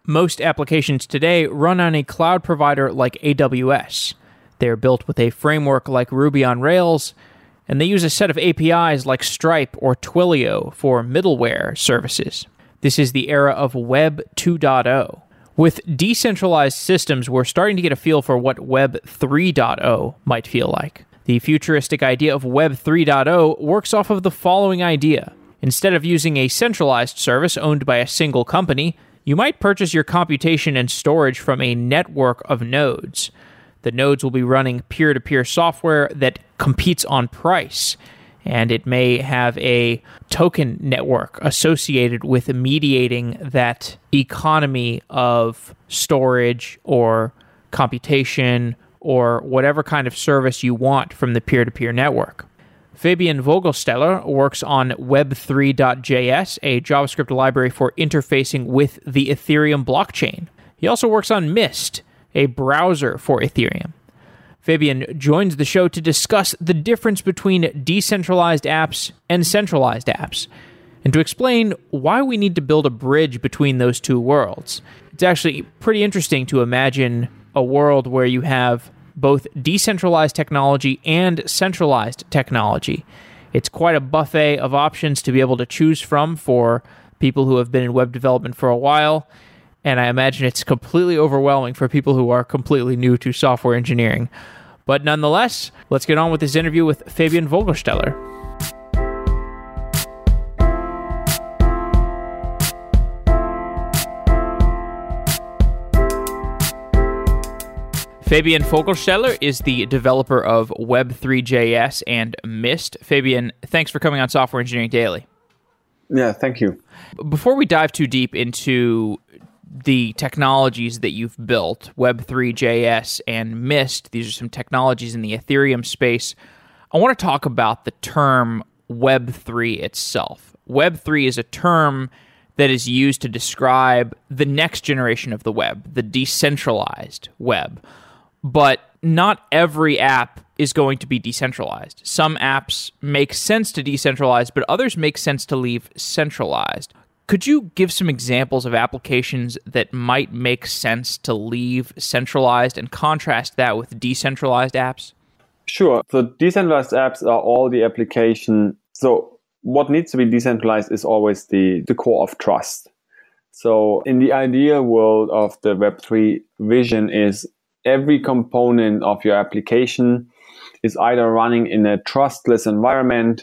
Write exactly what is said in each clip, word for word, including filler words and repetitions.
Most applications today run on a cloud provider like A W S. They're built with a framework like Ruby on Rails, and they use a set of A P Is like Stripe or Twilio for middleware services. This is the era of Web two point oh. With decentralized systems, we're starting to get a feel for what Web three point oh might feel like. The futuristic idea of Web three point oh works off of the following idea. Instead of using a centralized service owned by a single company, you might purchase your computation and storage from a network of nodes. The nodes will be running peer-to-peer software that competes on price, and it may have a token network associated with mediating that economy of storage or computation or whatever kind of service you want from the peer-to-peer network. Fabian Vogelsteller works on Web three dot J S, a JavaScript library for interfacing with the Ethereum blockchain. He also works on Mist, a browser for Ethereum. Fabian joins the show to discuss the difference between decentralized apps and centralized apps, and to explain why we need to build a bridge between those two worlds. It's actually pretty interesting to imagine a world where you have both decentralized technology and centralized technology. It's quite a buffet of options to be able to choose from for people who have been in web development for a while, and I imagine it's completely overwhelming for people who are completely new to software engineering. But nonetheless, let's get on with this interview with Fabian Vogelsteller. Fabian Vogelsteller is the developer of Web three dot J S and Mist. Fabian, thanks for coming on Software Engineering Daily. Yeah, thank you. Before we dive too deep into the technologies that you've built, Web three dot J S and Mist, these are some technologies in the Ethereum space, I want to talk about the term Web three itself. Web three is a term that is used to describe the next generation of the web, the decentralized web. But not every app is going to be decentralized. Some apps make sense to decentralize, but others make sense to leave centralized. Could you give some examples of applications that might make sense to leave centralized and contrast that with decentralized apps? Sure. So decentralized apps are all the application. So what needs to be decentralized is always the, the core of trust. So in the ideal world of the Web three vision is every component of your application is either running in a trustless environment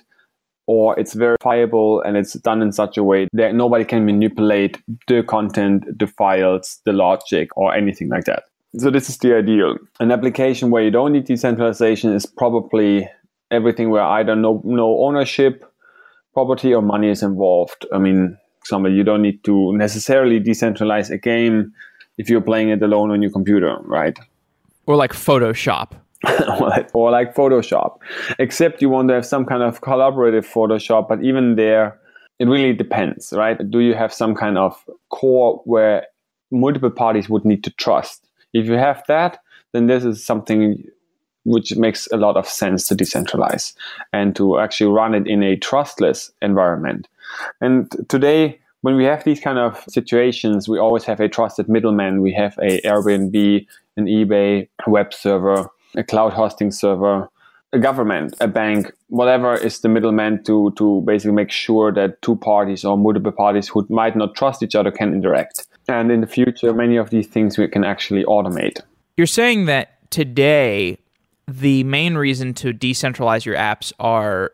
or it's verifiable and it's done in such a way that nobody can manipulate the content, the files, the logic, or anything like that. So this is the ideal. An application where you don't need decentralization is probably everything where either no, no ownership, property, or money is involved. I mean, for example, you don't need to necessarily decentralize a game if you're playing it alone on your computer, right? Or like Photoshop. or, like, or like Photoshop. Except you want to have some kind of collaborative Photoshop, but even there, it really depends, right? Do you have some kind of core where multiple parties would need to trust? If you have that, then this is something which makes a lot of sense to decentralize and to actually run it in a trustless environment. And today, when we have these kind of situations, we always have a trusted middleman. We have a Airbnb, an eBay, a web server, a cloud hosting server, a government, a bank, whatever is the middleman to, to basically make sure that two parties or multiple parties who might not trust each other can interact. And in the future, many of these things we can actually automate. You're saying that today, the main reason to decentralize your apps are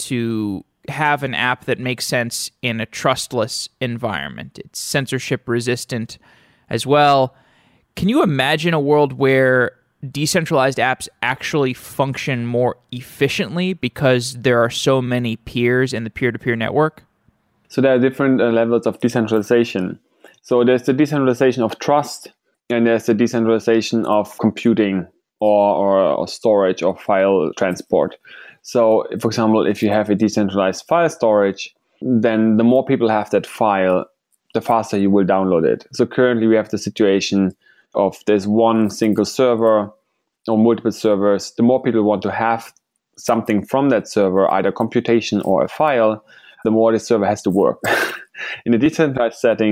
to have an app that makes sense in a trustless environment. It's censorship resistant as well. Can you imagine a world where decentralized apps actually function more efficiently because there are so many peers in the peer-to-peer network? So there are different uh, levels of decentralization. So there's the decentralization of trust, and there's the decentralization of computing or, or, or storage or file transport. So, for example, if you have a decentralized file storage, then the more people have that file, the faster you will download it. So currently we have the situation of there's one single server or multiple servers. The more people want to have something from that server, either computation or a file, the more the server has to work. In a decentralized setting,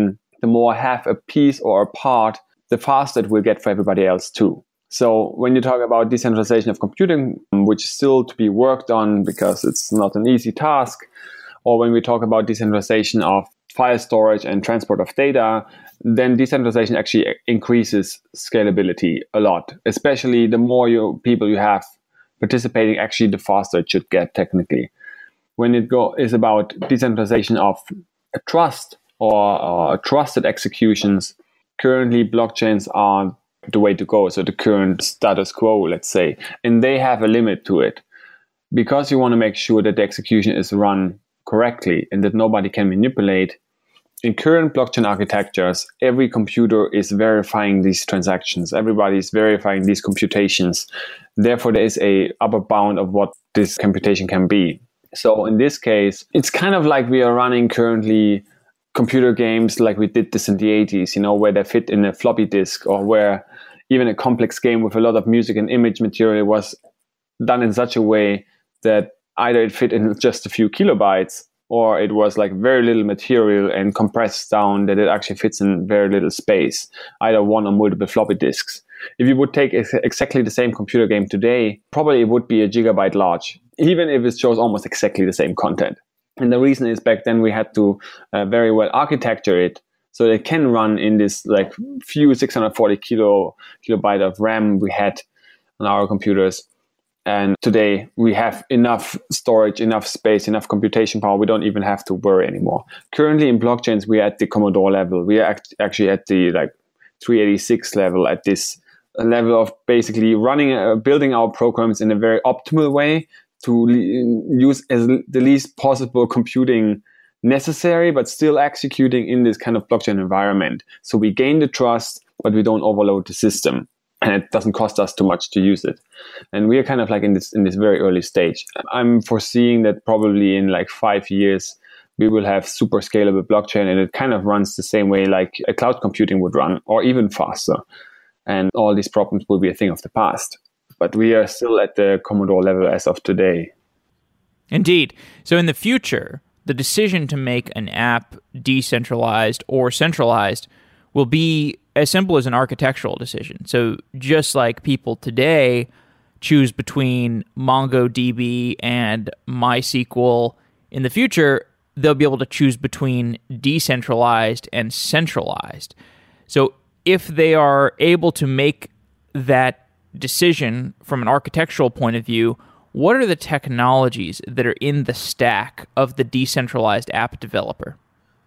the more half a piece or a part, the faster it will get for everybody else too. So when you talk about decentralization of computing, which is still to be worked on because it's not an easy task, or when we talk about decentralization of file storage and transport of data, then decentralization actually increases scalability a lot, especially the more you, people you have participating, actually the faster it should get technically. When it go, is about decentralization of trust or, or trusted executions, currently blockchains are the way to go. So the current status quo, let's say, and they have a limit to it because you want to make sure that the execution is run correctly and that nobody can manipulate. In current blockchain architectures, every computer is verifying these transactions. Everybody is verifying these computations. Therefore, there is a upper bound of what this computation can be. So in this case, it's kind of like we are running currently computer games like we did this in the eighties, you know, where they fit in a floppy disk, or where even a complex game with a lot of music and image material was done in such a way that either it fit in just a few kilobytes, or it was like very little material and compressed down that it actually fits in very little space, either one or multiple floppy disks. If you would take ex- exactly the same computer game today, probably it would be a gigabyte large, even if it shows almost exactly the same content. And the reason is back then we had to uh, very well architecture it so it can run in this like few six hundred forty kilo kilobyte of RAM we had on our computers. And today we have enough storage, enough space, enough computation power. We don't even have to worry anymore. Currently in blockchains, we are at the Commodore level. We are act- actually at the like three eighty-six level, at this level of basically running, uh, building our programs in a very optimal way to le- use as the least possible computing necessary, but still executing in this kind of blockchain environment. So we gain the trust, but we don't overload the system. And it doesn't cost us too much to use it. And we are kind of like in this in this very early stage. I'm foreseeing that probably in like five years, we will have super scalable blockchain, and it kind of runs the same way like a cloud computing would run, or even faster. And all these problems will be a thing of the past. But we are still at the Commodore level as of today. Indeed. So in the future, the decision to make an app decentralized or centralized will be as simple as an architectural decision. So just like people today choose between MongoDB and MySQL, in the future, they'll be able to choose between decentralized and centralized. So if they are able to make that decision from an architectural point of view, what are the technologies that are in the stack of the decentralized app developer?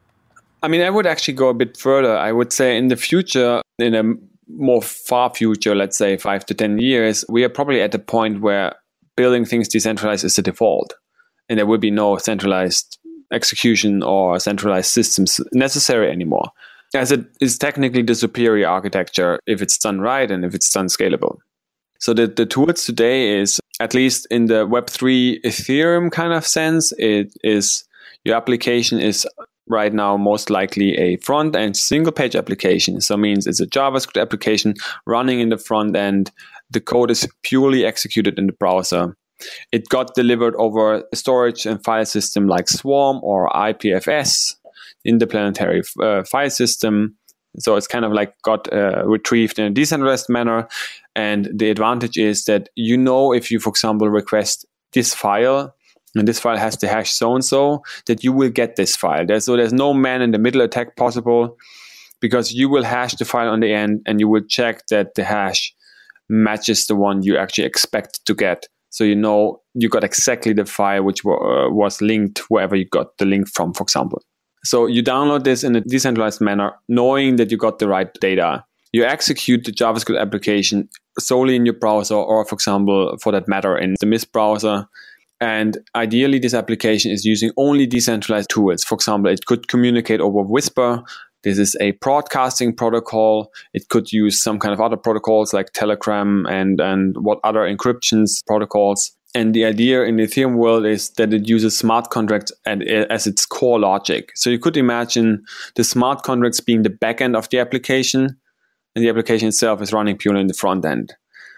I mean, I would actually go a bit further. I would say in the future, in a more far future, let's say five to ten years, we are probably at the point where building things decentralized is the default. And there will be no centralized execution or centralized systems necessary anymore, as it is technically the superior architecture if it's done right and if it's done scalable. So the, the tools today is, at least in the Web three Ethereum kind of sense, it is your application is right now most likely a front-end single-page application. So it means it's a JavaScript application running in the front end. The code is purely executed in the browser. It got delivered over a storage and file system like Swarm or I P F S, interplanetary uh, file system. So it's kind of like got uh, retrieved in a decentralized manner. And the advantage is that you know if you, for example, request this file, and this file has the hash so-and-so, that you will get this file. There's, so there's no man-in-the-middle attack possible, because you will hash the file on the end and you will check that the hash matches the one you actually expect to get. So you know you got exactly the file which w- uh, was linked wherever you got the link from, for example. So you download this in a decentralized manner, knowing that you got the right data. You execute the JavaScript application solely in your browser, or for example, for that matter, in the Mist browser. And ideally, this application is using only decentralized tools. For example, it could communicate over Whisper. This is a broadcasting protocol. It could use some kind of other protocols like Telegram and, and what other encryptions protocols. And the idea in the Ethereum world is that it uses smart contracts as its core logic. So you could imagine the smart contracts being the back end of the application, and the application itself is running purely in the front end.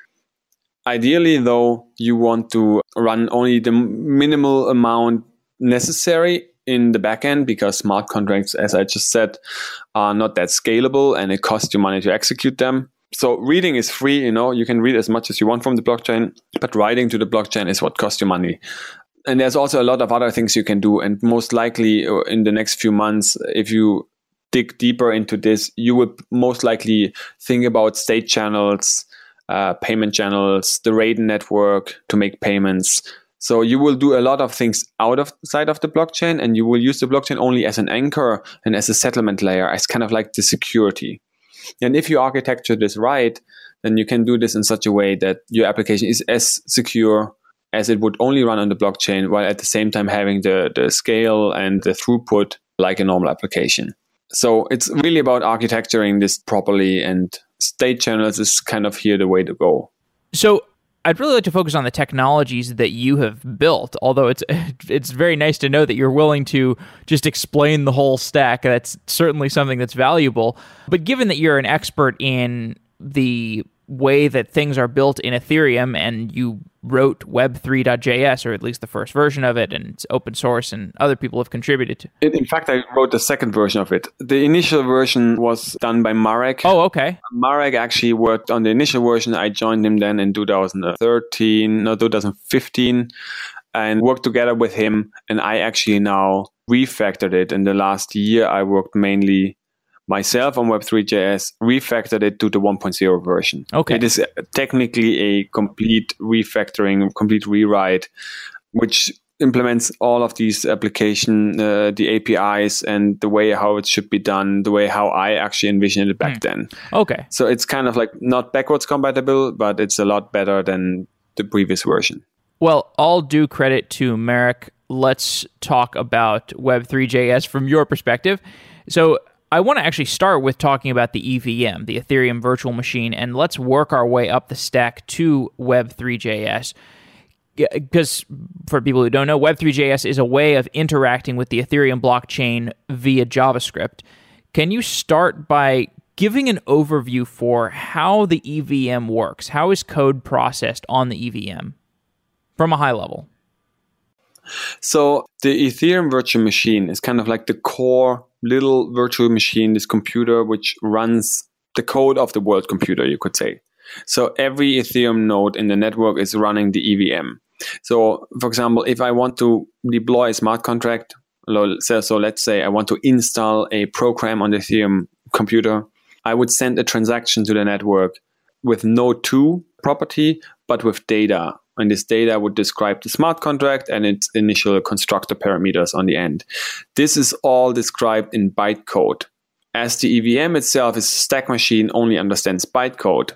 Ideally, though, you want to run only the minimal amount necessary in the backend because smart contracts, as I just said, are not that scalable and it costs you money to execute them. So reading is free, you know, you can read as much as you want from the blockchain, but writing to the blockchain is what costs you money. And there's also a lot of other things you can do. And most likely in the next few months, if you dig deeper into this, you would most likely think about state channels, uh, payment channels, the Raiden network to make payments. So you will do a lot of things outside of the blockchain, and you will use the blockchain only as an anchor and as a settlement layer, as kind of like the security. And if you architecture this right, then you can do this in such a way that your application is as secure as it would only run on the blockchain, while at the same time having the, the scale and the throughput like a normal application. So it's really about architecturing this properly, and state channels is kind of here the way to go. So I'd really like to focus on the technologies that you have built, although it's it's very nice to know that you're willing to just explain the whole stack. That's certainly something that's valuable. But given that you're an expert in the way that things are built in Ethereum, and you wrote web three dot j s, or at least the first version of it, and it's open source and other people have contributed to. In fact, I wrote the second version of it. The initial version was done by Marek. Oh, okay. Marek actually worked on the initial version. I joined him then in two thousand thirteen, no, two thousand fifteen, and worked together with him. And I actually now refactored it. In the last year, I worked mainly myself on web three dot j s, refactored it to the one point oh version. Okay. It is technically a complete refactoring, complete rewrite, which implements all of these application, uh, the A P Is and the way how it should be done, the way how I actually envisioned it back mm. then. Okay. So it's kind of like not backwards compatible, but it's a lot better than the previous version. Well, all due credit to Marek. Let's talk about web three dot j s from your perspective. So I want to actually start with talking about the E V M, the Ethereum Virtual Machine, and let's work our way up the stack to web three dot j s. Because for people who don't know, web three dot j s is a way of interacting with the Ethereum blockchain via JavaScript. Can you start by giving an overview for how the E V M works? How is code processed on the E V M from a high level? So the Ethereum Virtual Machine is kind of like the core little virtual machine, this computer which runs the code of the world computer, you could say. So every Ethereum node in the network is running the E V M. So for example, if I want to deploy a smart contract, so, so let's say I want to install a program on the Ethereum computer, I would send a transaction to the network with node two property, but with data. And this data would describe the smart contract and its initial constructor parameters on the end. This is all described in bytecode. As the E V M itself is a stack machine, only understands bytecode.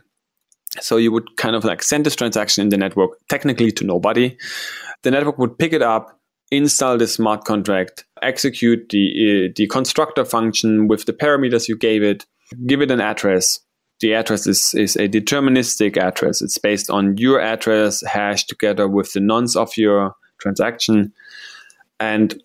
So you would kind of like send this transaction in the network, technically to nobody. The network would pick it up, install the smart contract, execute the, uh, the constructor function with the parameters you gave it, give it an address. The address is, is a deterministic address. It's based on your address hashed together with the nonce of your transaction. And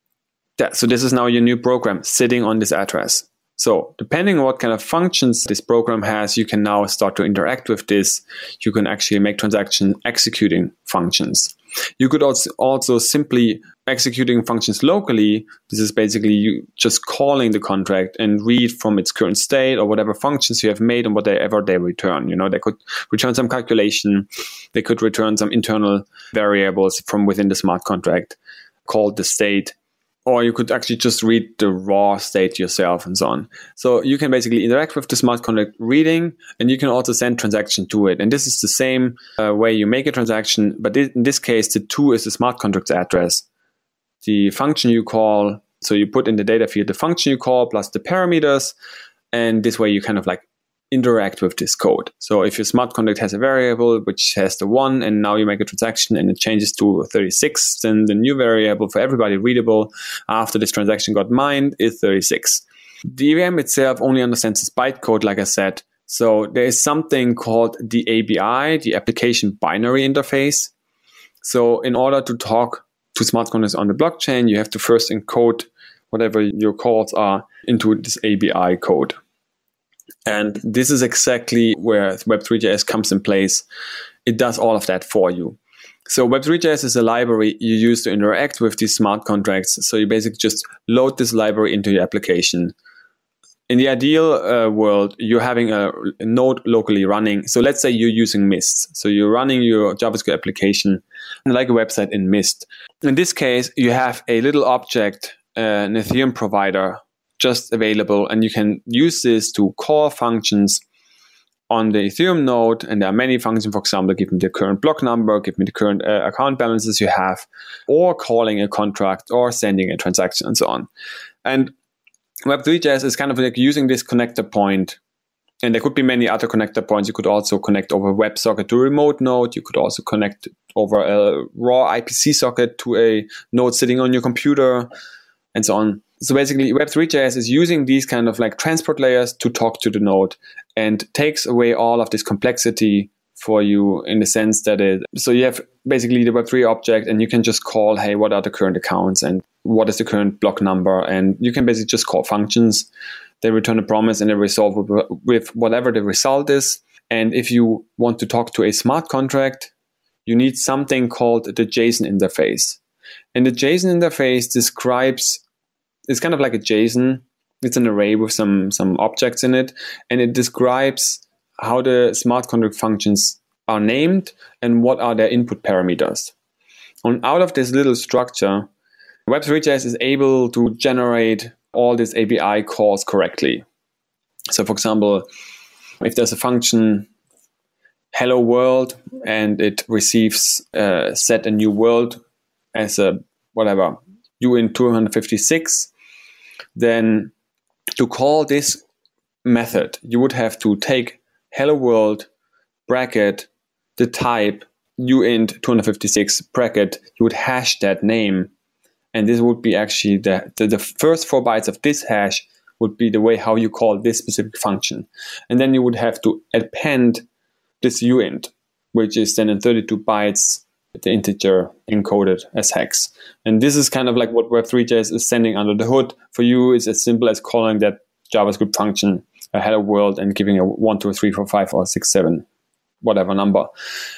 that, so this is now your new program sitting on this address. So depending on what kind of functions this program has, you can now start to interact with this. You can actually make transaction executing functions. You could also, also simply executing functions locally. This is basically you just calling the contract and read from its current state or whatever functions you have made and whatever they return. You know, they could return some calculation. They could return some internal variables from within the smart contract called the state. Or you could actually just read the raw state yourself and so on. So you can basically interact with the smart contract reading, and you can also send transaction to it. And this is the same uh, way you make a transaction, but in this case, the two is the smart contract's address. The function you call, so you put in the data field the function you call plus the parameters, and this way you kind of like interact with this code. So if your smart contract has a variable which has the one, and now you make a transaction and it changes to thirty-six, then the new variable for everybody readable after this transaction got mined is thirty-six. The E V M itself only understands this bytecode, like I said. So there is something called the A B I, the application binary interface. So in order to talk to smart contracts on the blockchain, you have to first encode whatever your calls are into this A B I code. And this is exactly where web three dot j s comes in place. It does all of that for you. So Web three dot J S is a library you use to interact with these smart contracts. So you basically just load this library into your application. In the ideal uh, world, you're having a, a node locally running. So let's say you're using Mist. So you're running your JavaScript application like a website in Mist. In this case, you have a little object, uh, an Ethereum provider just available, and you can use this to call functions on the Ethereum node, and there are many functions. For example, give me the current block number, give me the current uh, account balances you have, or calling a contract, or sending a transaction, and so on. And Web three dot J S is kind of like using this connector point, and there could be many other connector points. You could also connect over WebSocket to a remote node. You could also connect over a raw I P C socket to a node sitting on your computer, and so on. So basically, Web three dot J S is using these kind of like transport layers to talk to the node, and takes away all of this complexity for you in the sense that it, so you have basically the Web three object, and you can just call, hey, what are the current accounts and what is the current block number? And you can basically just call functions. They return a promise and they resolve with, with whatever the result is. And if you want to talk to a smart contract, you need something called the JSON interface. And the JSON interface describes, it's kind of like a JSON. It's an array with some, some objects in it. And it describes how the smart contract functions are named and what are their input parameters. And out of this little structure, Web three dot J S is able to generate all these A P I calls correctly. So for example, if there's a function hello world and it receives uh, set a new world as a whatever U N two fifty-six, then to call this method, you would have to take hello world bracket the type U N two fifty-six bracket. You would hash that name, and this would be actually the, the the first four bytes of this hash would be the way how you call this specific function, and then you would have to append this uint, which is then in thirty-two bytes the integer encoded as hex. And this is kind of like what Web three dot J S is sending under the hood. For you, is as simple as calling that JavaScript function a hello world and giving a one, two, three, four, five, or six, seven, whatever number.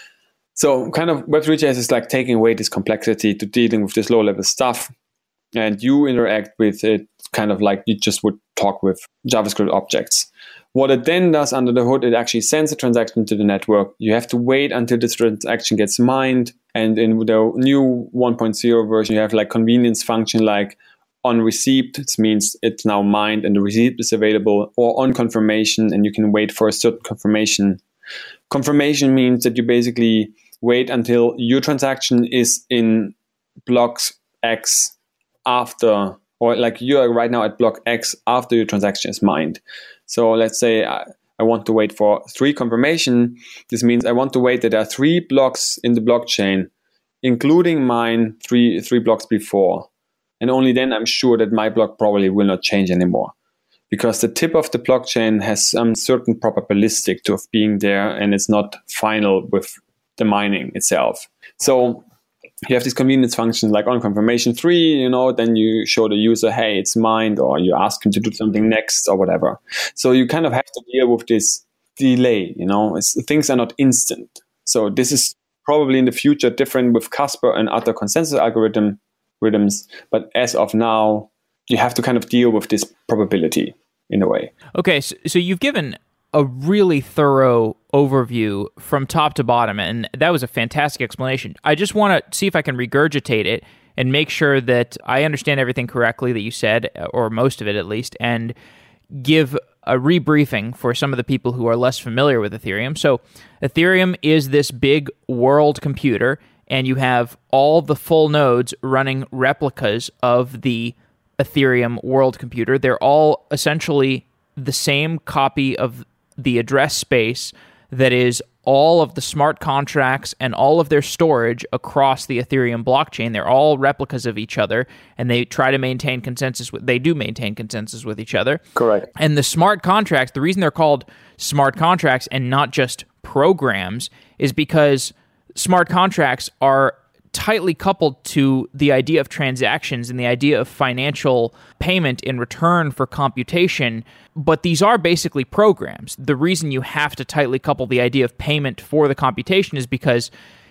So kind of Web three dot J S is like taking away this complexity to dealing with this low level stuff. And you interact with it kind of like you just would talk with JavaScript objects. What it then does under the hood, it actually sends a transaction to the network. You have to wait until this transaction gets mined. And in the new one point oh version, you have like convenience function like on receipt. It means it's now mined and the receipt is available, or on confirmation, and you can wait for a certain confirmation. Confirmation means that you basically wait until your transaction is in blocks X after, or like you are right now at block X after your transaction is mined. So let's say I, I want to wait for three confirmation. This means I want to wait that there are three blocks in the blockchain, including mine three three blocks before. And only then I'm sure that my block probably will not change anymore. Because the tip of the blockchain has some certain probabilistic to of being there, and it's not final with the mining itself. So you have these convenience functions like on confirmation three, you know, then you show the user, hey, it's mined, or you ask him to do something next or whatever. So you kind of have to deal with this delay, you know, it's, things are not instant. So this is probably in the future different with Casper and other consensus algorithm rhythms. But as of now, you have to kind of deal with this probability in a way. Okay, so, so you've given a really thorough overview from top to bottom, and that was a fantastic explanation. I just want to see if I can regurgitate it and make sure that I understand everything correctly that you said, or most of it at least, and give a rebriefing for some of the people who are less familiar with Ethereum. So Ethereum is this big world computer, and you have all the full nodes running replicas of the Ethereum world computer. They're all essentially the same copy of the address space that is all of the smart contracts and all of their storage across the Ethereum blockchain. They're all replicas of each other, and they try to maintain consensus with, they do maintain consensus with each other. Correct. And the smart contracts, the reason they're called smart contracts and not just programs is because smart contracts are tightly coupled to the idea of transactions and the idea of financial payment in return for computation, but these are basically programs. The reason you have to tightly couple the idea of payment for the computation is because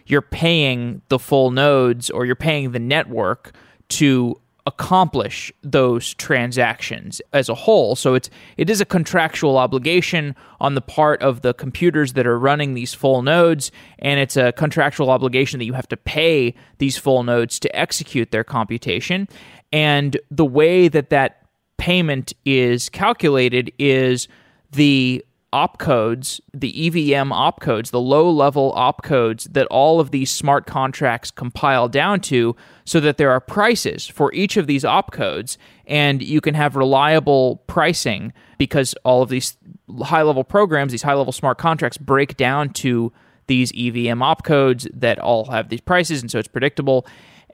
you're paying the full nodes or you're paying the network to accomplish those transactions as a whole. So it's it is a contractual obligation on the part of the computers that are running these full nodes, and it's a contractual obligation that you have to pay these full nodes to execute their computation. And the way that that payment is calculated is the opcodes, the E V M opcodes, the low-level opcodes that all of these smart contracts compile down to, so that there are prices for each of these opcodes, and you can have reliable pricing because all of these high-level programs, these high-level smart contracts break down to these E V M opcodes that all have these prices, and so it's predictable.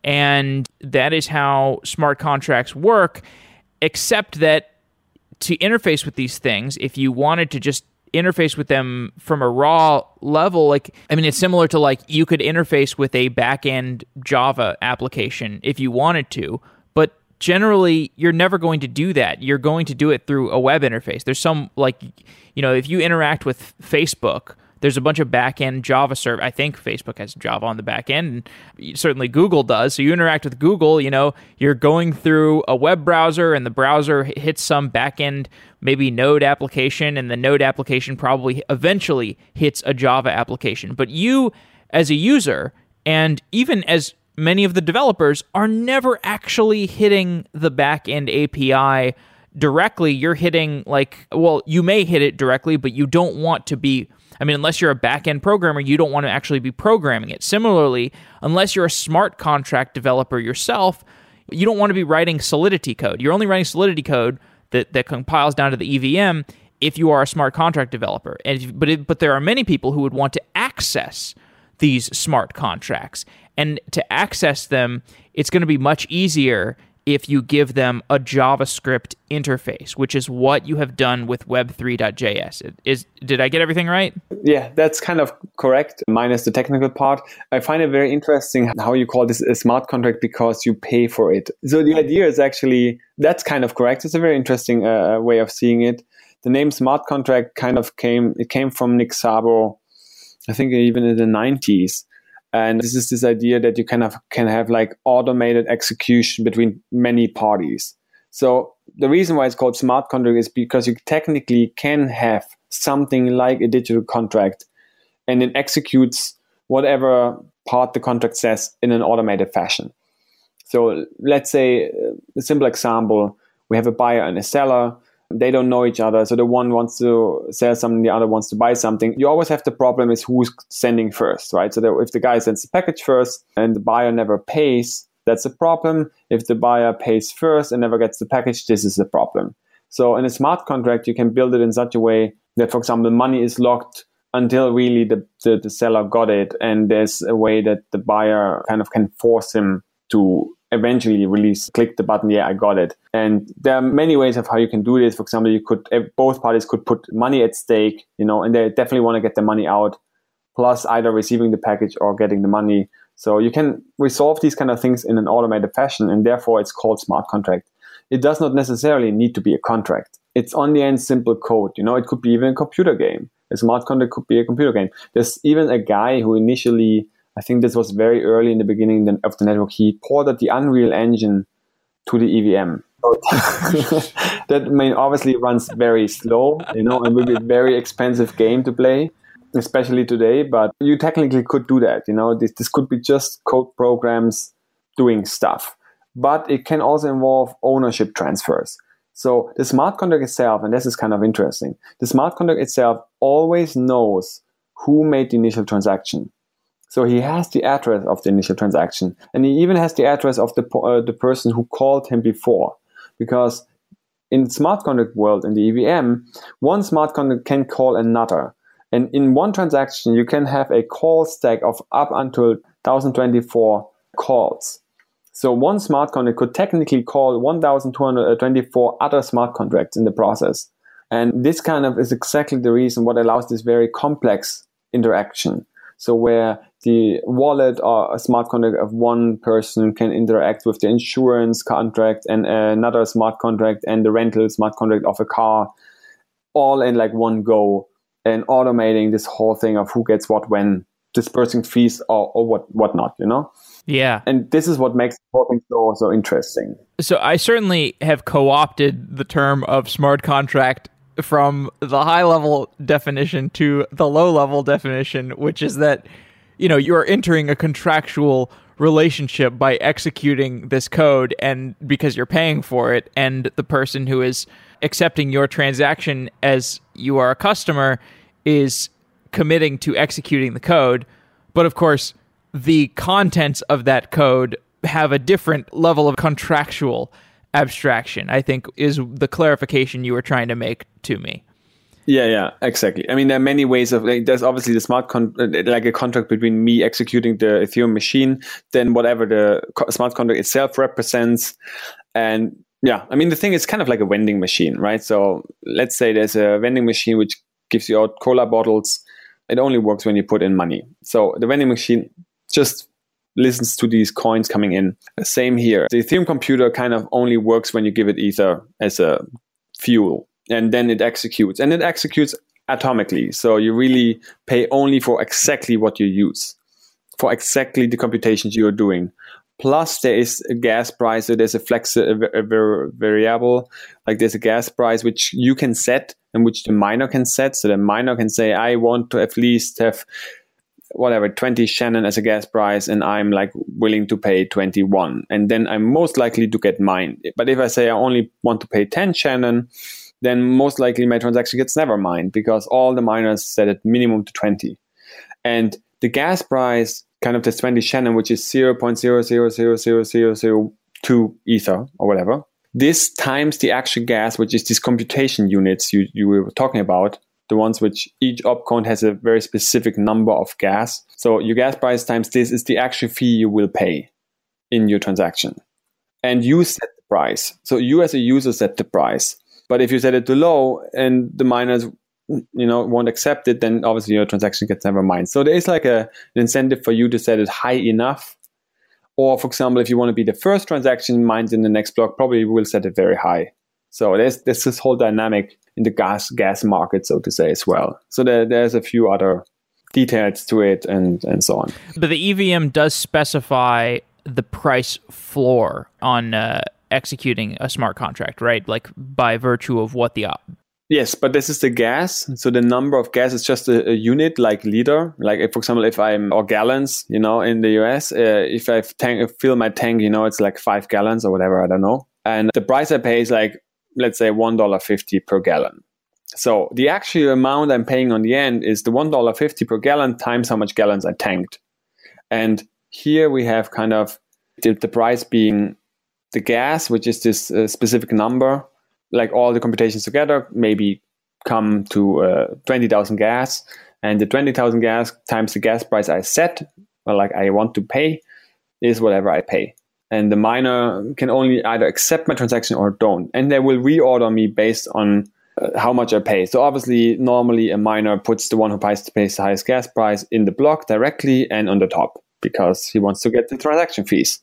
And that is how smart contracts work, except that to interface with these things, if you wanted to just interface with them from a raw level, like, I mean, it's similar to like you could interface with a back-end Java application if you wanted to, but generally you're never going to do that. You're going to do it through a web interface. There's some, like, you know, if you interact with Facebook, there's a bunch of back-end Java server. I think Facebook has Java on the back end, and certainly Google does. So you interact with Google, you know, you're going through a web browser, and the browser hits some back-end, maybe Node application, and the Node application probably eventually hits a Java application. But you, as a user, and even as many of the developers, are never actually hitting the back-end A P I directly. You're hitting, like, well, you may hit it directly, but you don't want to be... I mean, unless you're a back-end programmer, you don't want to actually be programming it. Similarly, unless you're a smart contract developer yourself, you don't want to be writing Solidity code. You're only writing Solidity code that, that compiles down to the E V M if you are a smart contract developer. And if, but it, but there are many people who would want to access these smart contracts. And to access them, it's going to be much easier if you give them a JavaScript interface, which is what you have done with web three dot j s. Is, did I get everything right? Yeah, that's kind of correct, minus the technical part. I find it very interesting how you call this a smart contract because you pay for it. So the idea is actually, that's kind of correct. It's a very interesting uh, way of seeing it. The name smart contract kind of came, it came from Nick Szabo, I think even in the nineties. And this is this idea that you kind of can have like automated execution between many parties. So the reason why it's called smart contract is because you technically can have something like a digital contract, and it executes whatever part the contract says in an automated fashion. So let's say a simple example, we have a buyer and a seller. They don't know each other. So the one wants to sell something, the other wants to buy something. You always have the problem is who's sending first, right? So that if the guy sends the package first and the buyer never pays, that's a problem. If the buyer pays first and never gets the package, this is a problem. So in a smart contract, you can build it in such a way that, for example, money is locked until really the, the, the seller got it. And there's a way that the buyer kind of can force him to eventually release, click the button, yeah, I got it. And there are many ways of how you can do this. For example, you could, both parties could put money at stake, you know, and they definitely want to get the money out, plus either receiving the package or getting the money. So you can resolve these kind of things in an automated fashion, and therefore it's called smart contract. It does not necessarily need to be a contract. It's on the end simple code. You know, it could be even a computer game. A smart contract could be a computer game. There's even a guy who initially, I think this was very early in the beginning of the network, he ported the Unreal Engine to the E V M. That I mean, obviously runs very slow, you know, and will be a very expensive game to play, especially today. But you technically could do that, you know. This this could be just code programs doing stuff, but it can also involve ownership transfers. So the smart contract itself, and this is kind of interesting, the smart contract itself always knows who made the initial transaction. So he has the address of the initial transaction, and he even has the address of the uh, the person who called him before. Because in smart contract world, in the E V M, one smart contract can call another. And in one transaction, you can have a call stack of up until one thousand twenty-four calls. So one smart contract could technically call one thousand two hundred twenty-four other smart contracts in the process. And this kind of is exactly the reason what allows this very complex interaction. So where the wallet or a smart contract of one person can interact with the insurance contract and another smart contract and the rental smart contract of a car, all in like one go, and automating this whole thing of who gets what when dispersing fees or, or what whatnot, you know? Yeah. And this is what makes the whole thing so, so interesting. So I certainly have co-opted the term of smart contract from the high-level definition to the low-level definition, which is that, you know, you're entering a contractual relationship by executing this code, and because you're paying for it, and the person who is accepting your transaction as you are a customer is committing to executing the code. But of course, the contents of that code have a different level of contractual abstraction, I think, is the clarification you were trying to make to me. Yeah, yeah, exactly. I mean, there are many ways of, like, there's obviously the smart, con- like a contract between me executing the Ethereum machine, then whatever the co- smart contract itself represents. And yeah, I mean, the thing is kind of like a vending machine, right? So let's say there's a vending machine which gives you out cola bottles. It only works when you put in money. So the vending machine just listens to these coins coming in. Same here. The Ethereum computer kind of only works when you give it Ether as a fuel, and then it executes. And it executes atomically. So you really pay only for exactly what you use, for exactly the computations you're doing. Plus, there is a gas price. So there's a flex, a, a variable, like there's a gas price which you can set and which the miner can set. So the miner can say, I want to at least have whatever, twenty Shannon as a gas price, and I'm like willing to pay twenty-one. And then I'm most likely to get mined. But if I say I only want to pay ten Shannon, then most likely my transaction gets never mined because all the miners set it minimum to twenty. And the gas price, kind of this twenty Shannon, which is zero point zero zero zero zero zero zero two Ether or whatever, this times the actual gas, which is these computation units you, you were talking about, the ones which each opcode has a very specific number of gas. So your gas price times this is the actual fee you will pay in your transaction. And you set the price. So you as a user set the price. But if you set it too low and the miners, you know, won't accept it, then obviously your transaction gets never mined. So there is like a, an incentive for you to set it high enough. Or for example, if you want to be the first transaction mined in the next block, probably you will set it very high. So there's, there's this whole dynamic in the gas gas market, so to say, as well. So there, there's a few other details to it and, and so on. But the E V M does specify the price floor on uh, executing a smart contract, right? Like by virtue of what the... Op- yes, but this is the gas. So the number of gas is just a, a unit, like liter. Like, if, for example, if I'm, or gallons, you know, in the U S, uh, if I tank, fill my tank, you know, it's like five gallons or whatever, I don't know. And the price I pay is like, let's say one dollar fifty per gallon. So the actual amount I'm paying on the end is the one dollar fifty per gallon times how much gallons I tanked. And here we have kind of the, the price being the gas, which is this uh, specific number, like all the computations together maybe come to uh, twenty thousand gas. And the twenty thousand gas times the gas price I set, or like I want to pay, is whatever I pay. And the miner can only either accept my transaction or don't. And they will reorder me based on uh, how much I pay. So obviously, normally a miner puts the one who pays, pays the highest gas price in the block directly and on the top because he wants to get the transaction fees.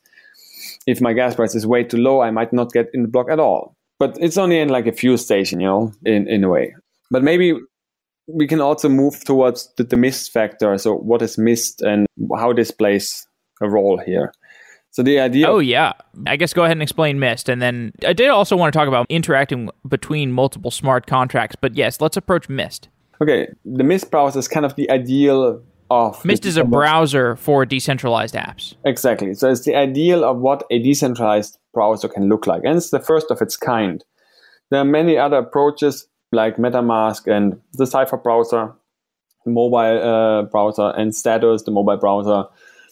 If my gas price is way too low, I might not get in the block at all. But it's only in like a fuel station, you know, in, in a way. But maybe we can also move towards the, the mist factor. So what is mist and how this plays a role here. So the idea... Oh, yeah. I guess go ahead and explain Mist. And then I did also want to talk about interacting between multiple smart contracts. But yes, let's approach Mist. Okay. The Mist browser is kind of the ideal of... Mist is a browser for decentralized apps. Exactly. So it's the ideal of what a decentralized browser can look like. And it's the first of its kind. There are many other approaches like MetaMask and the Cypher browser, the mobile uh, browser, and Status, the mobile browser.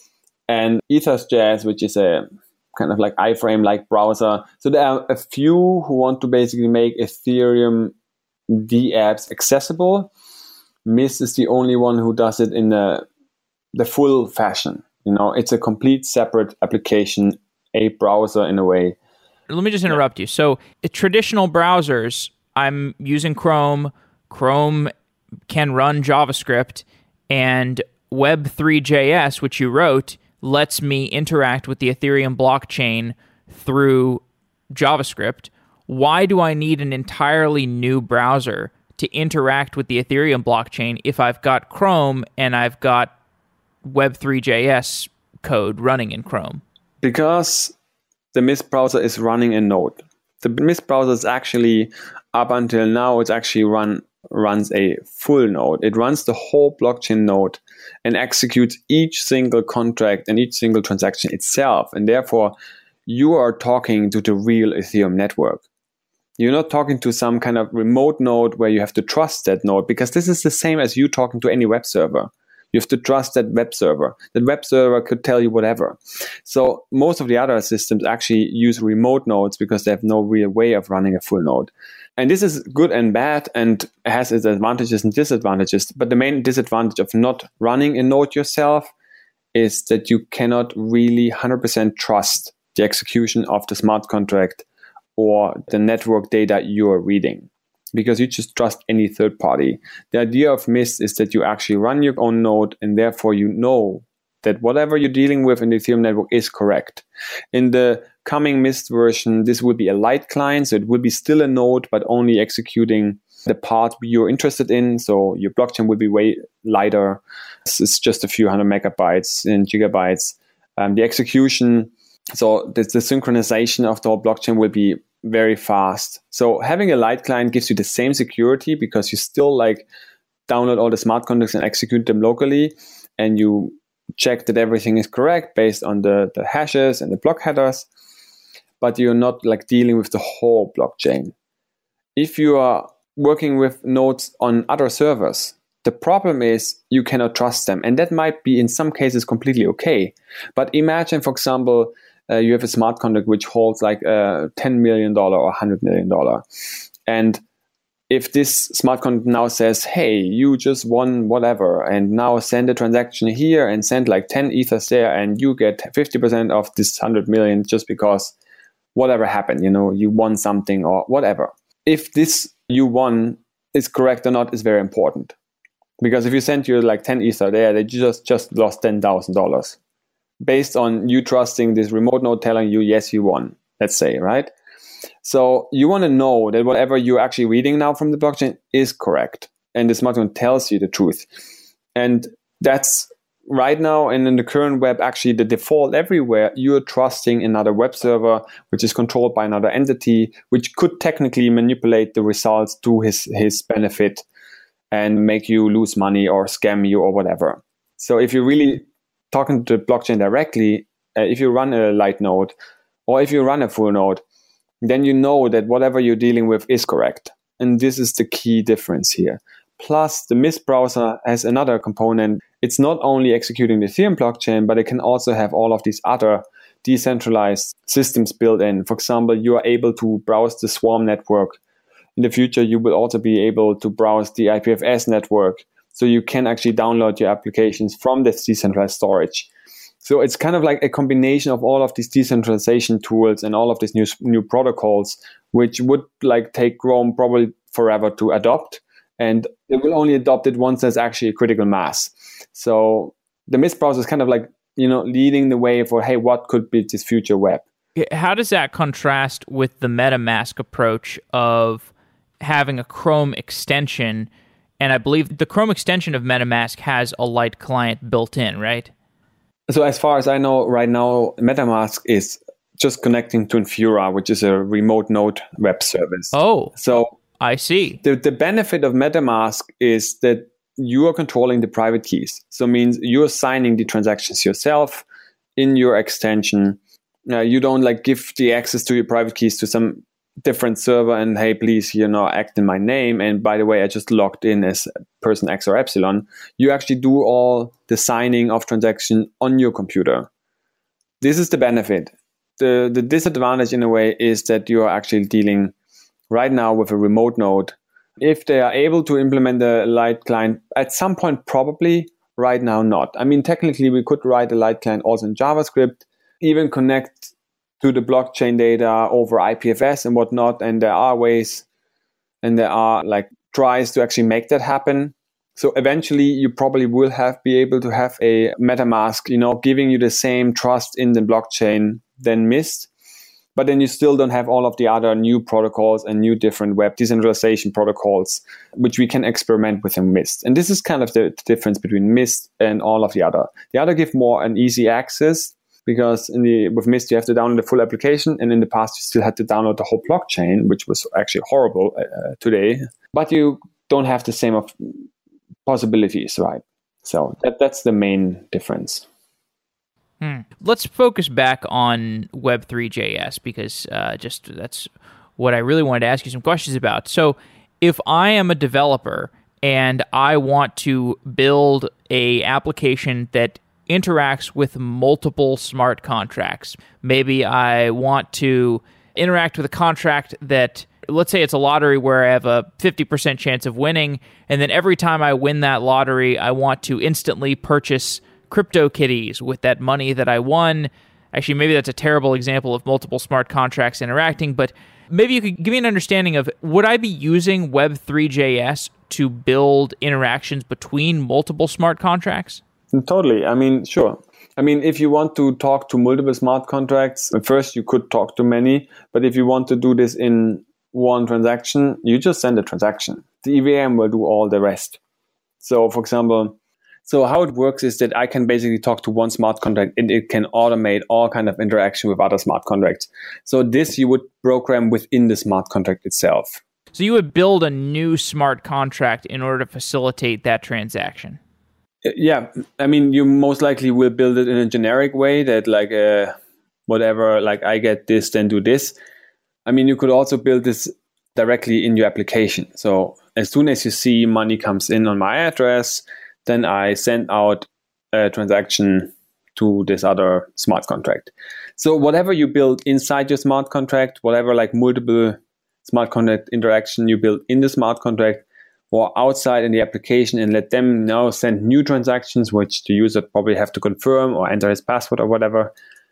And EtherJazz, which is a kind of like iframe-like browser. So there are a few who want to basically make Ethereum dApps accessible. Mist is the only one who does it in the, the full fashion. You know, it's a complete separate application, a browser in a way. Let me just interrupt yeah. you. So traditional browsers, I'm using Chrome. Chrome can run JavaScript, and Web three dot J S, which you wrote, lets me interact with the Ethereum blockchain through JavaScript. Why do I need an entirely new browser to interact with the Ethereum blockchain if I've got Chrome and I've got Web three J S code running in Chrome? Because the Mist browser is running in Node. The Mist browser is actually, up until now, it's actually run runs a full node. It runs the whole blockchain node and executes each single contract and each single transaction itself. And therefore, you are talking to the real Ethereum network. You're not talking to some kind of remote node where you have to trust that node, because this is the same as you talking to any web server. You have to trust that web server. That web server could tell you whatever. So most of the other systems actually use remote nodes because they have no real way of running a full node. And this is good and bad and has its advantages and disadvantages. But the main disadvantage of not running a node yourself is that you cannot really one hundred percent trust the execution of the smart contract or the network data you are reading, because you just trust any third party. The idea of Mist is that you actually run your own node, and therefore you know that whatever you're dealing with in the Ethereum network is correct. In the coming Mist version, this will be a light client, so it will be still a node, but only executing the part you're interested in. So your blockchain will be way lighter. It's just a few hundred megabytes and gigabytes. Um, the execution, so the, the synchronization of the whole blockchain will be very fast. So having a light client gives you the same security, because you still like download all the smart contracts and execute them locally, and you check that everything is correct based on the, the hashes and the block headers, but you're not like dealing with the whole blockchain. If you are working with nodes on other servers, the problem is you cannot trust them. And that might be in some cases completely okay. But imagine, for example, uh, you have a smart contract which holds like uh, ten million dollars or one hundred million dollars. And if this smart contract now says, hey, you just won whatever, and now send a transaction here and send like ten ethers there, and you get fifty percent of this one hundred million just because whatever happened, you know, you won something or whatever. If this you won is correct or not is very important. Because if you send you like ten ether there, they just, just lost ten thousand dollars based on you trusting this remote node telling you, yes, you won, let's say, right? So you want to know that whatever you're actually reading now from the blockchain is correct. And the smart contract tells you the truth. And that's right now, and in the current web, actually the default everywhere. You're trusting another web server, which is controlled by another entity, which could technically manipulate the results to his, his benefit and make you lose money or scam you or whatever. So if you're really talking to the blockchain directly, uh, if you run a light node or if you run a full node, then you know that whatever you're dealing with is correct. And this is the key difference here. Plus, the Mist browser has another component. It's not only executing the Ethereum blockchain, but it can also have all of these other decentralized systems built in. For example, you are able to browse the Swarm network. In the future, you will also be able to browse the I P F S network. So you can actually download your applications from this decentralized storage. So it's kind of like a combination of all of these decentralization tools and all of these new new protocols, which would like take Chrome probably forever to adopt. And it will only adopt it once there's actually a critical mass. So the Mist browser is kind of like, you know, leading the way for, hey, what could be this future web? How does that contrast with the MetaMask approach of having a Chrome extension? And I believe the Chrome extension of MetaMask has a light client built in, right? So as far as I know right now, MetaMask is just connecting to Infura, which is a remote node web service. Oh, so I see. The, the benefit of MetaMask is that you are controlling the private keys. So it means you're signing the transactions yourself in your extension. Uh, you don't like give the access to your private keys to some different server and, hey, please, you know, act in my name. And by the way, I just logged in as person X or Epsilon. You actually do all the signing of transaction on your computer. This is the benefit. The, the disadvantage in a way is that you are actually dealing right now with a remote node. If they are able to implement the light client at some point, probably. Right now, not. I mean, technically, we could write a light client also in JavaScript, even connect to the blockchain data over I P F S and whatnot. And there are ways and there are like tries to actually make that happen. So eventually you probably will have be able to have a MetaMask, you know, giving you the same trust in the blockchain than Mist. But then you still don't have all of the other new protocols and new different web decentralization protocols, which we can experiment with in Mist. And this is kind of the difference between Mist and all of the other. The other give more an easy access, because in the with Mist, you have to download the full application. And in the past, you still had to download the whole blockchain, which was actually horrible uh, today. But you don't have the same of possibilities, right? So that that's the main difference. Hmm. Let's focus back on Web three J S, because uh, just that's what I really wanted to ask you some questions about. So if I am a developer and I want to build a application that interacts with multiple smart contracts, maybe I want to interact with a contract that, let's say it's a lottery where I have a fifty percent chance of winning, and then every time I win that lottery, I want to instantly purchase CryptoKitties with that money that I won. Actually, maybe that's a terrible example of multiple smart contracts interacting, but maybe you could give me an understanding of, would I be using Web three J S to build interactions between multiple smart contracts? Totally. I mean, sure. I mean, if you want to talk to multiple smart contracts, at first you could talk to many, but if you want to do this in one transaction, you just send a transaction. The E V M will do all the rest. So, for example, So how it works is that I can basically talk to one smart contract and it can automate all kind of interaction with other smart contracts. So this you would program within the smart contract itself. So you would build a new smart contract in order to facilitate that transaction. Yeah. I mean, you most likely will build it in a generic way that like uh, whatever, like I get this, then do this. I mean, you could also build this directly in your application. So as soon as you see money comes in on my address, then I send out a transaction to this other smart contract. So whatever you build inside your smart contract, whatever like multiple smart contract interaction you build in the smart contract or outside in the application, and let them now send new transactions, which the user probably have to confirm or enter his password or whatever.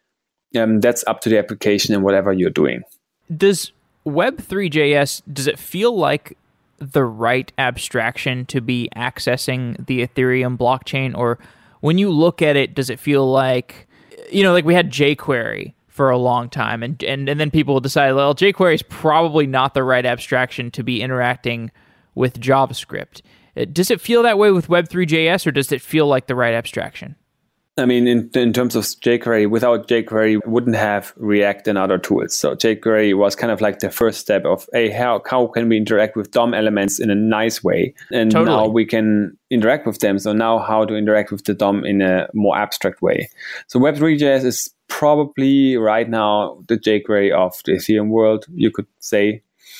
Um, that's up to the application and whatever you're doing. Does Web three J S, does it feel like the right abstraction to be accessing the Ethereum blockchain? Or when you look at it, does it feel like, you know, like we had jQuery for a long time, and, and, and then people decided, well, jQuery is probably not the right abstraction to be interacting with JavaScript. Does it feel that way with Web three J S, or does it feel like the right abstraction? I mean, in, in terms of jQuery, without jQuery, we wouldn't have React and other tools. So jQuery was kind of like the first step of, hey, how, how can we interact with D O M elements in a nice way? And totally. Now we can interact with them. So now how to interact with the D O M in a more abstract way. So Web three J S is probably right now the jQuery of the Ethereum world, you could say.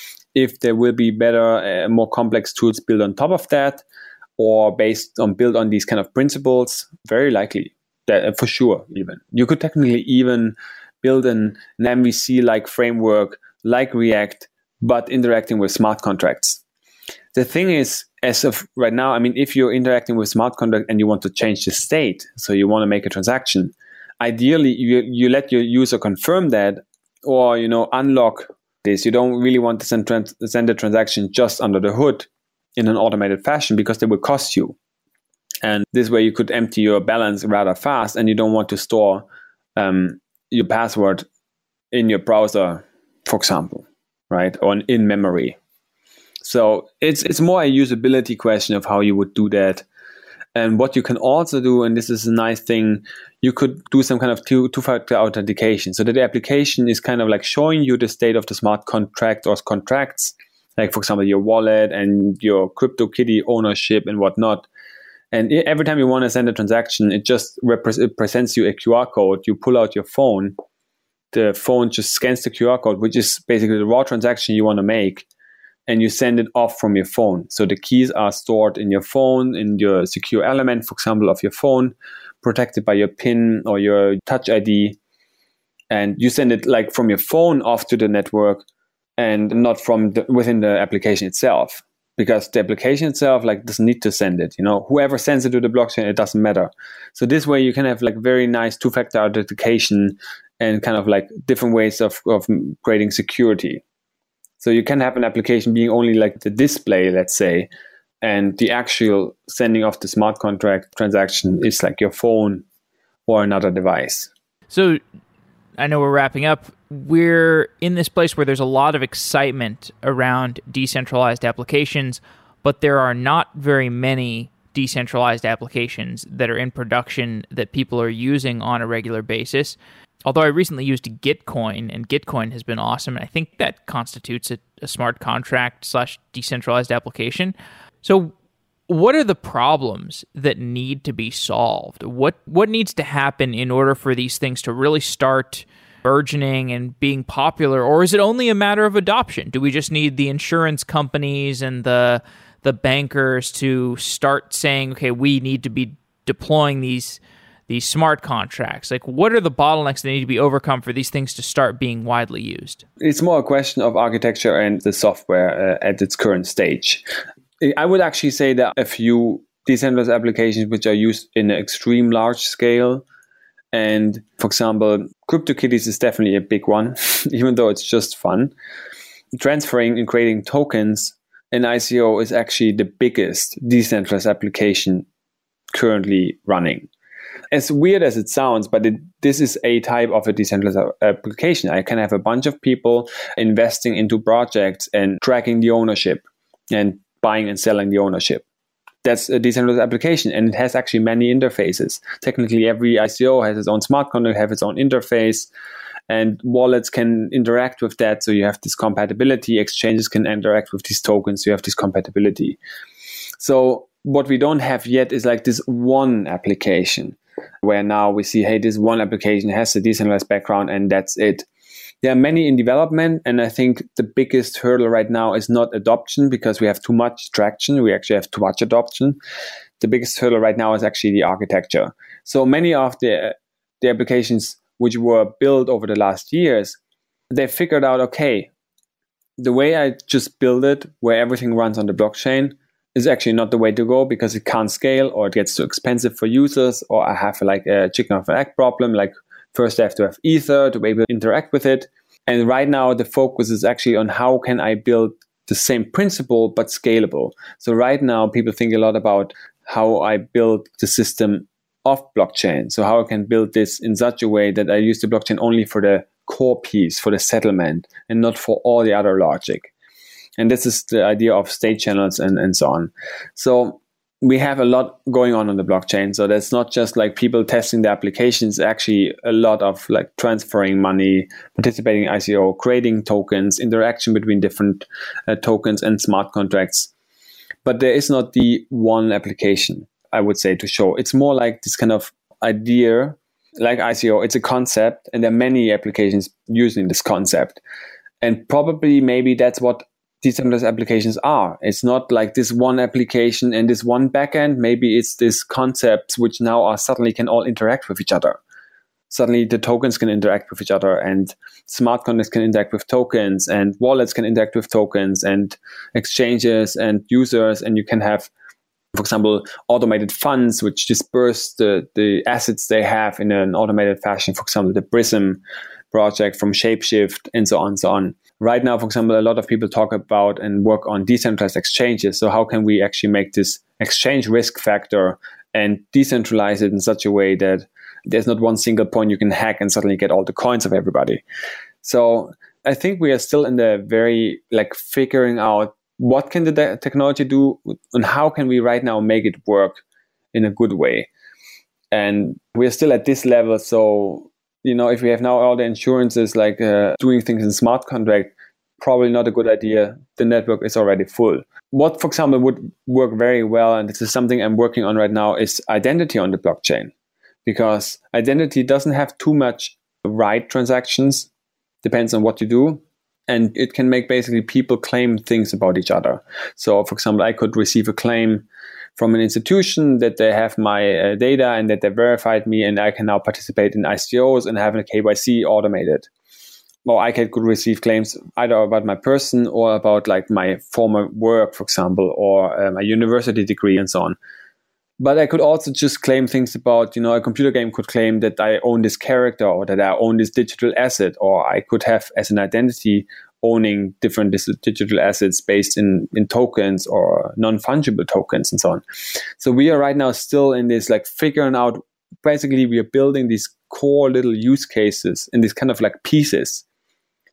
If there will be better, uh, more complex tools built on top of that, or based on built on these kind of principles, very likely. That, for sure, even. You could technically even build an, an M V C-like framework like React, but interacting with smart contracts. The thing is, as of right now, I mean, if you're interacting with smart contract and you want to change the state, so you want to make a transaction, ideally you, you let your user confirm that, or, you know, unlock this. You don't really want to send, trans- send a transaction just under the hood in an automated fashion, because they will cost you. And this way you could empty your balance rather fast, and you don't want to store um, your password in your browser, for example, right? Or in memory. So it's it's more a usability question of how you would do that. And what you can also do, and this is a nice thing, you could do some kind of two, two-factor authentication. So that the application is kind of like showing you the state of the smart contract or contracts, like, for example, your wallet and your CryptoKitty ownership and whatnot. And every time you want to send a transaction, it just repre- it presents you a Q R code. You pull out your phone. The phone just scans the Q R code, which is basically the raw transaction you want to make, and you send it off from your phone. So the keys are stored in your phone, in your secure element, for example, of your phone, protected by your PIN or your Touch I D. And you send it like from your phone off to the network, and not from the, within the application itself. Because the application itself like doesn't need to send it. You know, whoever sends it to the blockchain, it doesn't matter. So this way you can have like very nice two-factor authentication and kind of like different ways of, of creating security. So you can have an application being only like the display, let's say, and the actual sending of the smart contract transaction is like your phone or another device. So I know we're wrapping up. we're in this place where there's a lot of excitement around decentralized applications, but there are not very many decentralized applications that are in production that people are using on a regular basis. Although I recently used Gitcoin, and Gitcoin has been awesome, and I think that constitutes a, a smart contract slash decentralized application. So what are the problems that need to be solved? What what needs to happen in order for these things to really start burgeoning and being popular? Or is it only a matter of adoption? Do we just need the insurance companies and the the bankers to start saying, okay, we need to be deploying these these smart contracts? Like, what are the bottlenecks that need to be overcome for these things to start being widely used? It's more a question of architecture and the software uh, at its current stage. I would actually say that a few decentralized applications which are used in an extreme large scale. And for example, CryptoKitties is definitely a big one, even though it's just fun. Transferring and creating tokens in I C O is actually the biggest decentralized application currently running. As weird as it sounds, but it, this is a type of a decentralized application. I can have a bunch of people investing into projects and tracking the ownership and buying and selling the ownership. That's a decentralized application, and it has actually many interfaces. Technically, every I C O has its own smart contract, have its own interface, and wallets can interact with that. So you have this compatibility. Exchanges can interact with these tokens. So you have this compatibility. So what we don't have yet is like this one application where now we see, hey, this one application has a decentralized background and that's it. There are many in development, and I think the biggest hurdle right now is not adoption, because we have too much traction. We actually have too much adoption. The biggest hurdle right now is actually the architecture. So many of the, the applications which were built over the last years, they figured out, okay, the way I just build it, where everything runs on the blockchain, is actually not the way to go, because it can't scale, or it gets too expensive for users, or I have like a chicken or egg problem. Like, first I have to have Ether to be able to interact with it. And right now the focus is actually on how can I build the same principle but scalable. So right now people think a lot about how I build the system of blockchain. So how I can build this in such a way that I use the blockchain only for the core piece, for the settlement, and not for all the other logic. And this is the idea of state channels and, and so on. So we have a lot going on on the blockchain. So that's not just like people testing the applications, actually a lot of like transferring money, participating in I C O, creating tokens, interaction between different uh, tokens and smart contracts. But there is not the one application, I would say, to show. It's more like this kind of idea, like I C O, it's a concept, and there are many applications using this concept. And probably maybe that's what decentralized applications are. It's not like this one application and this one backend. Maybe it's these concepts which now are suddenly can all interact with each other. Suddenly the tokens can interact with each other, and smart contracts can interact with tokens, and wallets can interact with tokens, and exchanges and users. And you can have, for example, automated funds which disperse the, the assets they have in an automated fashion. For example, the Prism project from Shapeshift, and so on and so on. Right now, for example, a lot of people talk about and work on decentralized exchanges. So how can we actually make this exchange risk factor and decentralize it in such a way that there's not one single point you can hack and suddenly get all the coins of everybody? So I think we are still in the very like figuring out what can the de- technology do and how can we right now make it work in a good way. And we're still at this level. So you know, if we have now all the insurances like uh, doing things in smart contract, probably not a good idea. The network is already full. What, for example, would work very well, and this is something I'm working on right now, is identity on the blockchain. Because identity doesn't have too much write transactions, depends on what you do. And it can make basically people claim things about each other. So, for example, I could receive a claim from an institution that they have my uh, data and that they verified me, and I can now participate in I C Os and have a K Y C automated. Or I could receive claims either about my person or about like my former work, for example, or uh, my university degree and so on. But I could also just claim things about, you know, a computer game could claim that I own this character or that I own this digital asset, or I could have as an identity owning different digital assets based in, in tokens or non-fungible tokens and so on. So we are right now still in this like figuring out, basically we are building these core little use cases in these kind of like pieces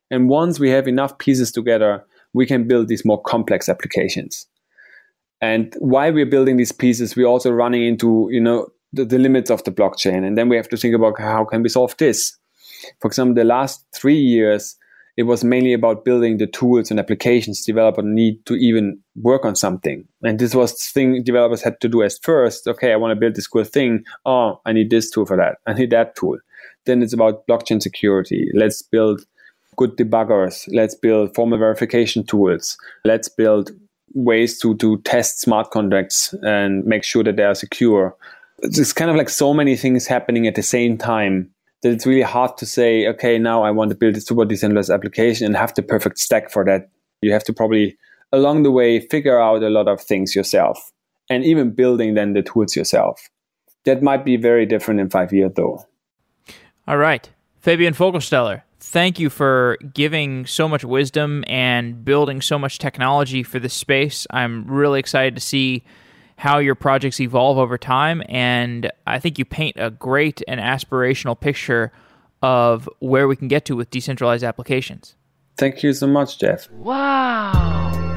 And once we have enough pieces together, we can build these more complex applications. And while we're building these pieces, we're also running into, you know, the, the limits of the blockchain. And then we have to think about how can we solve this? For example, the last three years, it was mainly about building the tools and applications developers need to even work on something. And this was the thing developers had to do as first. Okay, I want to build this cool thing. Oh, I need this tool for that. I need that tool. Then it's about blockchain security. Let's build good debuggers. Let's build formal verification tools. Let's build ways to, to test smart contracts and make sure that they are secure. It's kind of like so many things happening at the same time that it's really hard to say, okay, now I want to build a super decentralized application and have the perfect stack for that. You have to probably, along the way, figure out a lot of things yourself and even building then the tools yourself. That might be very different in five years, though. All right. Fabian Vogelsteller, thank you for giving so much wisdom and building so much technology for this space. I'm really excited to see how your projects evolve over time, and I think you paint a great and aspirational picture of where we can get to with decentralized applications. Thank you so much, Jeff. Wow.